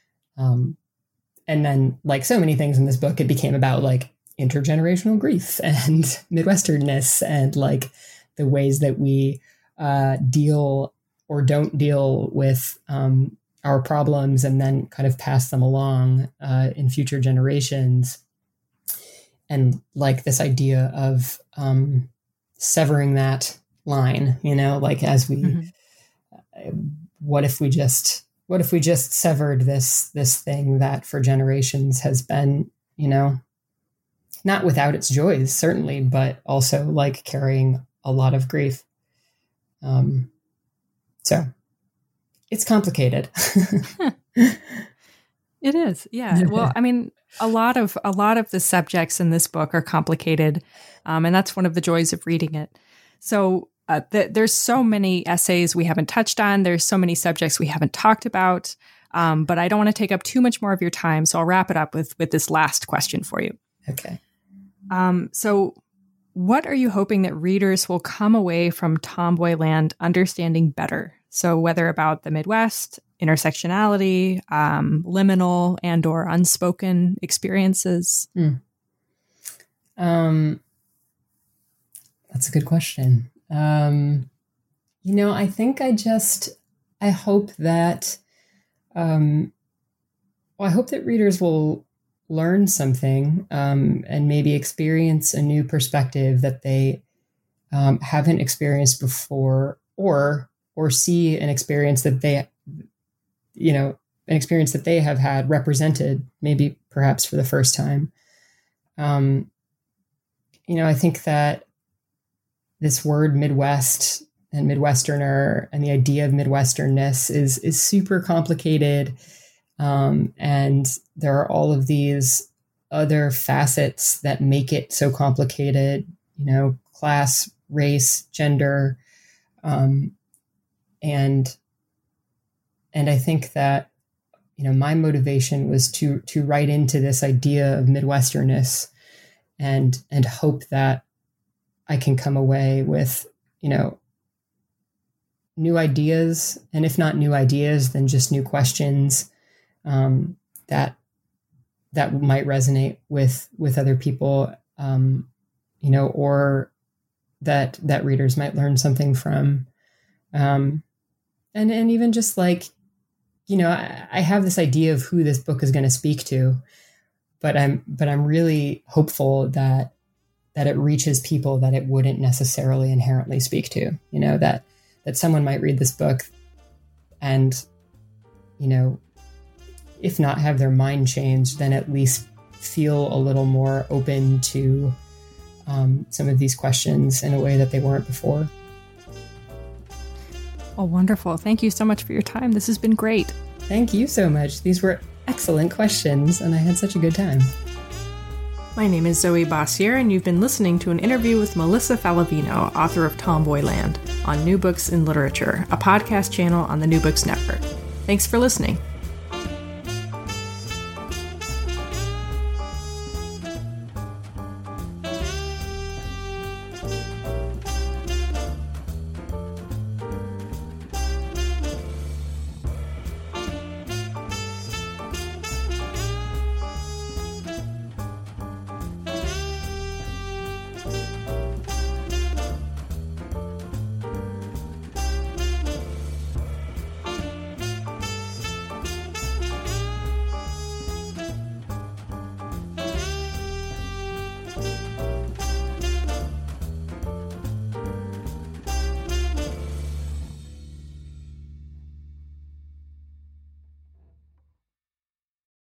And then, like so many things in this book, it became about like intergenerational grief and Midwesternness and like the ways that we deal or don't deal with our problems and then kind of pass them along in future generations. And like this idea of severing that line, like as we, what if we just severed this thing that for generations has been, not without its joys, certainly, but also like carrying a lot of grief. So it's complicated. It is. Yeah. Well, I mean, a lot of the subjects in this book are complicated. And that's one of the joys of reading it. So there's so many essays we haven't touched on. There's so many subjects we haven't talked about. But I don't want to take up too much more of your time. So I'll wrap it up with this last question for you. Okay. So what are you hoping that readers will come away from Tomboyland understanding better? So whether about the Midwest, intersectionality, liminal and or unspoken experiences? That's a good question. I think I hope that, I hope that readers will learn something and maybe experience a new perspective that they haven't experienced before, or see an experience that they, an an experience that they have had represented, maybe perhaps for the first time. I think that this word Midwest and Midwesterner and the idea of Midwesternness is super complicated. And there are all of these other facets that make it so complicated, class, race, gender. And I think that, my motivation was to write into this idea of Midwesternness and hope that I can come away with, new ideas, and if not new ideas, then just new questions that might resonate with other people, or that readers might learn something from, and even just like, I have this idea of who this book is going to speak to, but I'm really hopeful that it reaches people that it wouldn't necessarily inherently speak to, that someone might read this book and, if not have their mind changed, then at least feel a little more open to some of these questions in a way that they weren't before. Oh, wonderful. Thank you so much for your time. This has been great. Thank you so much. These were excellent questions, and I had such a good time. My name is Zoe Bossier, and you've been listening to an interview with Melissa Falavino, author of Tomboyland, on New Books in Literature, a podcast channel on the New Books Network. Thanks for listening.